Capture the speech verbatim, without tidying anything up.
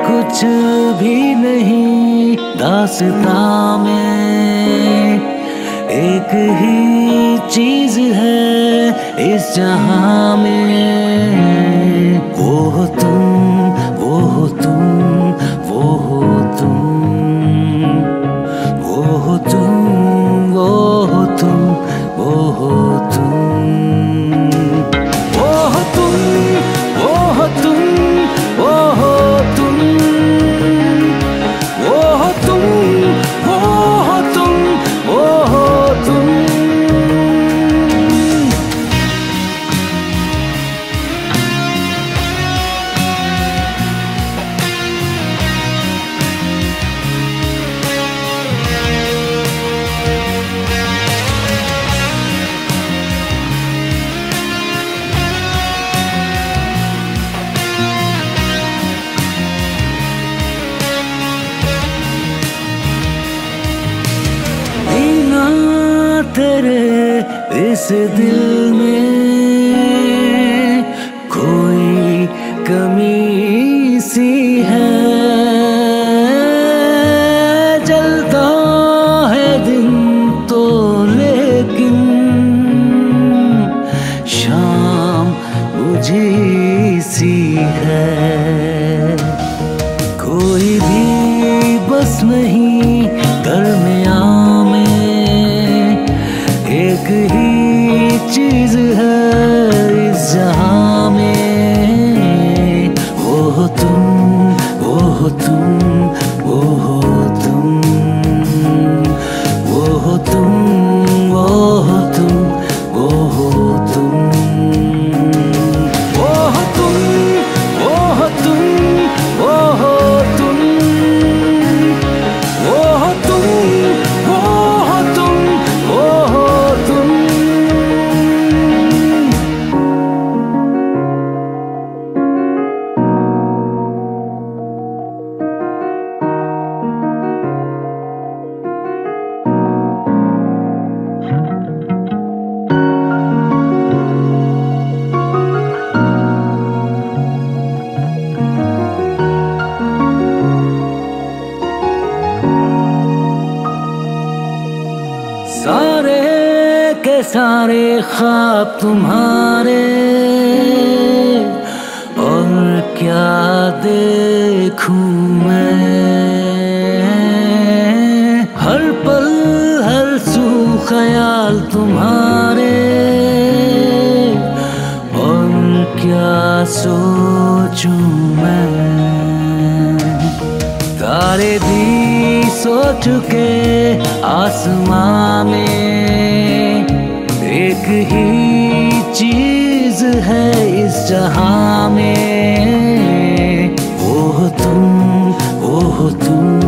कुछ भी नहीं दास्तां में, एक ही चीज है इस जहां में। वो हो तुम, वो हो तुम, वो हो तुम, वो हो तुम, वो हो तुम, वो हो तुम, वो हो तुम, वो हो तुम, वो हो तुम, वो हो तुम, वो हो तुम, वो हो तुम। तेरे इस दिल में कोई कमी सी है, जलता है दिन तो लेकिन शाम बुझी सी है। कोई भी बस नहीं दरमियां में, एक ही चीज है इस जहां में। वो हो तुम, वो हो तुम, वो हो तुम, वो हो तुम, वो हो तुम, वो हो तुम, वो हो तुम, वो हो तुम, वो हो तुम, वो हो तुम, वो हो तुम, वो हो तुम। सारे के सारे ख्वाब तुम्हारे, और क्या देखूं मैं। हर पल हर सू ख्याल तुम्हारे, और क्या सोचूं मैं। तारे भी सो चुके आसमां में, एक ही चीज है इस जहां में। वो हो तुम, वो हो तुम,